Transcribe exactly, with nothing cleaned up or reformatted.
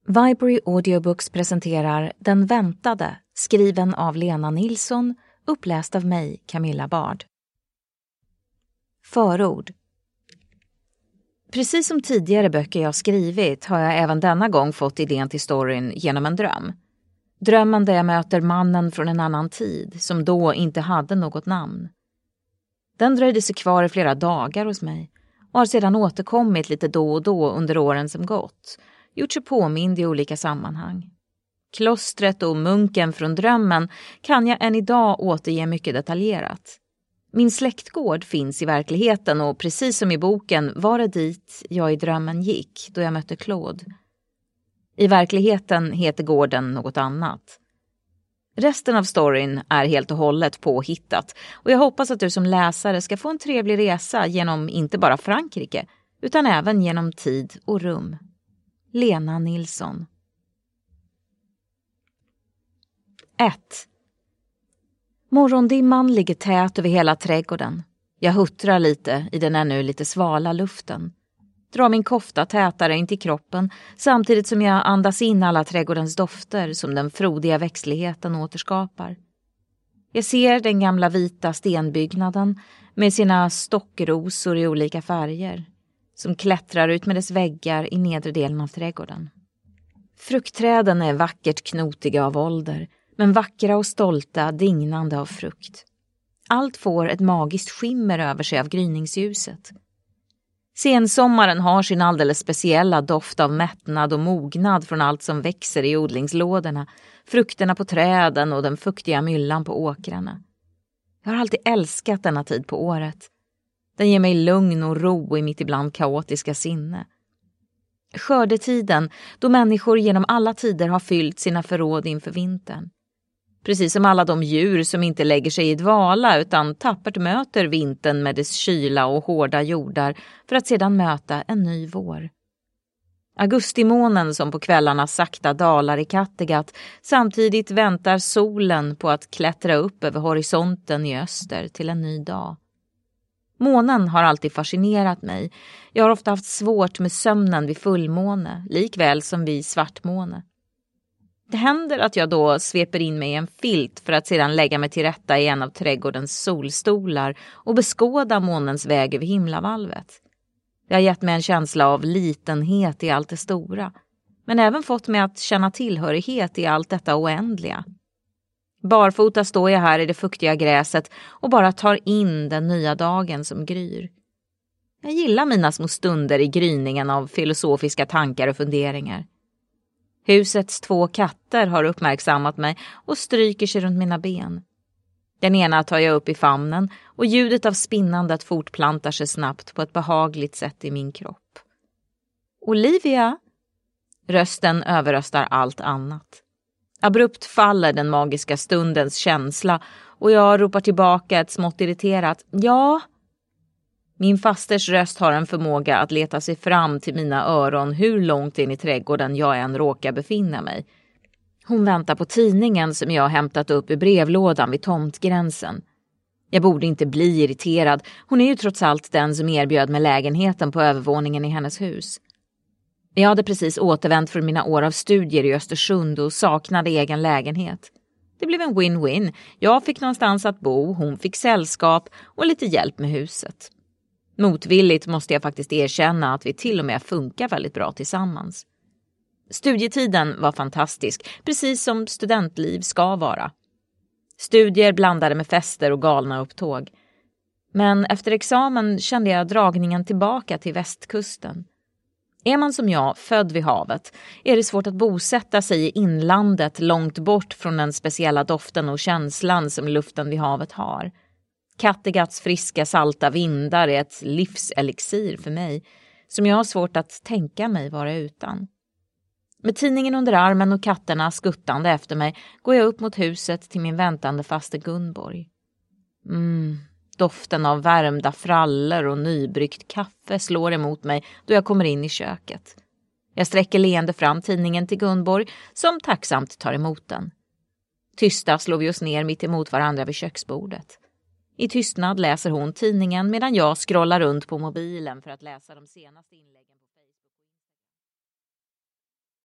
Viberary Audiobooks presenterar Den väntade, skriven av Lena Nilsson, uppläst av mig, Camilla Bard. Förord. Precis som tidigare böcker jag skrivit har jag även denna gång fått idén till storyn genom en dröm. Drömmen där jag möter mannen från en annan tid som då inte hade något namn. Den dröjde sig kvar i flera dagar hos mig och har sedan återkommit lite då och då under åren som gått, gjort sig påmind i olika sammanhang. Klostret och munken från drömmen kan jag än idag återge mycket detaljerat. Min släktgård finns i verkligheten och precis som i boken var det dit jag i drömmen gick då jag mötte Claude. I verkligheten heter gården något annat. Resten av storyn är helt och hållet påhittat och jag hoppas att du som läsare ska få en trevlig resa genom inte bara Frankrike utan även genom tid och rum. Lena Nilsson. ett. Morgondimman ligger tät över hela trädgården. Jag huttrar lite i den ännu lite svala luften. Drar min kofta tätare in till kroppen samtidigt som jag andas in alla trädgårdens dofter som den frodiga växtligheten återskapar. Jag ser den gamla vita stenbyggnaden med sina stockrosor i olika färger som klättrar ut med dess väggar i nedre delen av trädgården. Fruktträden är vackert knotiga av ålder, men vackra och stolta, dignande av frukt. Allt får ett magiskt skimmer över sig av gryningsljuset. Sensommaren har sin alldeles speciella doft av mättnad och mognad från allt som växer i odlingslådorna, frukterna på träden och den fuktiga myllan på åkrarna. Jag har alltid älskat denna tid på året. Den ger mig lugn och ro i mitt ibland kaotiska sinne. Skördetiden, då människor genom alla tider har fyllt sina förråd inför vintern. Precis som alla de djur som inte lägger sig i dvala utan tappert möter vintern med dess kyla och hårda jordar för att sedan möta en ny vår. Augustimånen som på kvällarna sakta dalar i Kattegatt, samtidigt väntar solen på att klättra upp över horisonten i öster till en ny dag. Månen har alltid fascinerat mig. Jag har ofta haft svårt med sömnen vid fullmåne, likväl som vid svartmåne. Det händer att jag då sveper in mig i en filt för att sedan lägga mig till rätta i en av trädgårdens solstolar och beskåda månens väg över himlavalvet. Det har gett mig en känsla av litenhet i allt det stora, men även fått mig att känna tillhörighet i allt detta oändliga. Barfota står jag här i det fuktiga gräset och bara tar in den nya dagen som gryr. Jag gillar mina små stunder i gryningen av filosofiska tankar och funderingar. Husets två katter har uppmärksammat mig och stryker sig runt mina ben. Den ena tar jag upp i famnen och ljudet av spinnandet fortplantar sig snabbt på ett behagligt sätt i min kropp. Olivia! Rösten överröstar allt annat. Abrupt faller den magiska stundens känsla och jag ropar tillbaka ett smått irriterat ja. Min fasters röst har en förmåga att leta sig fram till mina öron hur långt in i trädgården jag än råkar befinna mig. Hon väntar på tidningen som jag har hämtat upp i brevlådan vid tomtgränsen. Jag borde inte bli irriterad. Hon är ju trots allt den som erbjöd mig lägenheten på övervåningen i hennes hus. Jag hade precis återvänt från mina år av studier i Östersund och saknade egen lägenhet. Det blev en win-win. Jag fick någonstans att bo, hon fick sällskap och lite hjälp med huset. Motvilligt måste jag faktiskt erkänna att vi till och med funkar väldigt bra tillsammans. Studietiden var fantastisk, precis som studentliv ska vara. Studier blandade med fester och galna upptåg. Men efter examen kände jag dragningen tillbaka till västkusten. Är man som jag född vid havet är det svårt att bosätta sig i inlandet långt bort från den speciella doften och känslan som luften vid havet har. Kattegats friska salta vindar är ett livselixir för mig som jag har svårt att tänka mig vara utan. Med tidningen under armen och katterna skuttande efter mig går jag upp mot huset till min väntande faste Gunborg. Mm, doften av värmda frallor och nybryggt kaffe slår emot mig då jag kommer in i köket. Jag sträcker leende fram tidningen till Gunborg som tacksamt tar emot den. Tysta slår vi oss ner mitt emot varandra vid köksbordet. I tystnad läser hon tidningen medan jag scrollar runt på mobilen för att läsa de senaste inläggen.